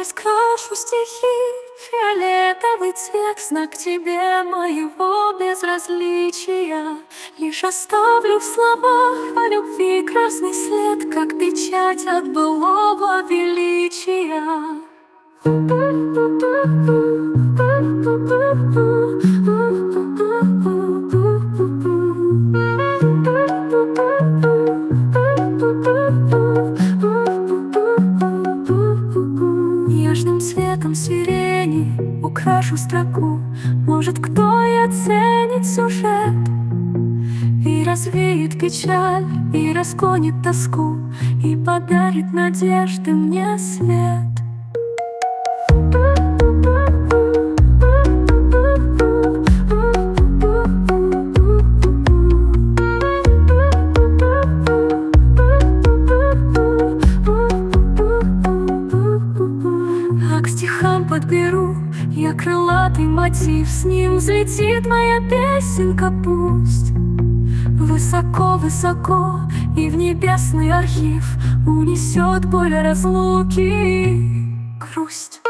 раскрашу стихи, фиолетовый цвет, знак тебе моего безразличия. Лишь оставлю в словах о любви красный след, как печать от былого величия. Нежным цветом сирени украшу строку. Может, кто и оценит сюжет, и развеет печаль, и разгонит тоску, и подарит надежды мне свет. А к стихам подберу я крылатый мотив, с ним взлетит моя песенка пусть. Высоко-высоко и в небесный архив унесет боль разлуки и грусть.